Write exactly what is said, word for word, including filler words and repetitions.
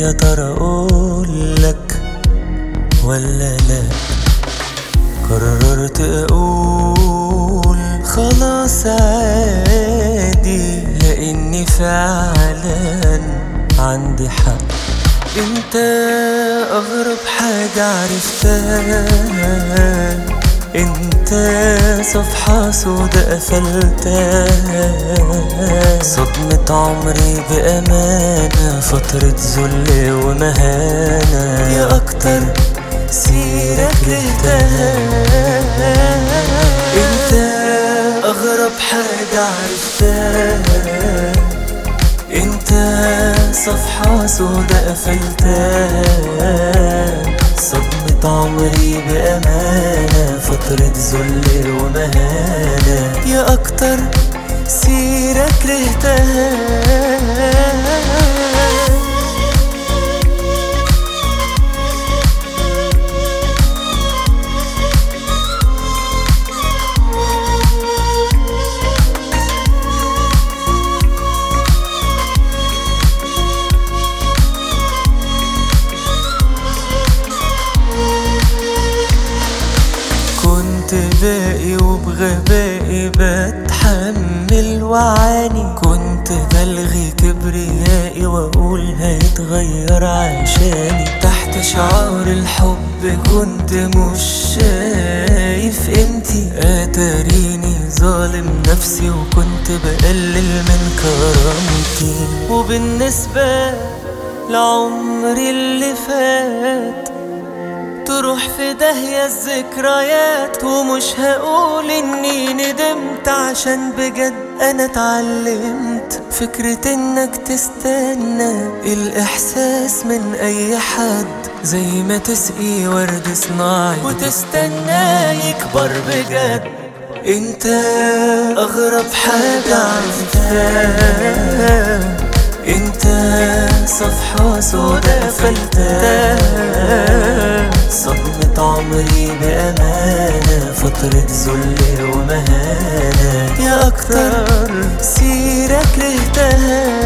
يا ترى اقولك ولا لا؟ قررت اقول خلاص عادي، لاني فعلا عندي حق. انت اغرب حاجة عرفتها، انت صفحة سودا قفلتها، صدمة عمري بأمانة، فترة ذل ومهانة، يا أكتر سيرة كرهتها. انت اغرب حاجة عرفتها، انت صفحة سودا قفلتها، صدمة عمري بأمانة، فترة ذل ومهانة، يا أكتر سيرة كرهتها. كنت باقي وبغبائي بتحمل وعاني، كنت بلغي كبريائي واقول هيتغير عشاني، تحت شعار الحب كنت مش شايف قيمتي، اتاريني ظالم نفسي وكنت بقلل من كرامتي. وبالنسبة لعمري اللي فات تروح في داهية الذكريات، ومش هقول اني ندمت، عشان بجد انا اتعلمت فكرة انك تستنى الاحساس من اي حد، زي ما تسقي ورد صناعي وتستنى يكبر بجد. انت اغرب حاجة عرفتها، انت صفحة سودا قفلتها، صدمة عمري بأمانة، فترة ذل ومهانة، يا أكتر سيرة كرهتها.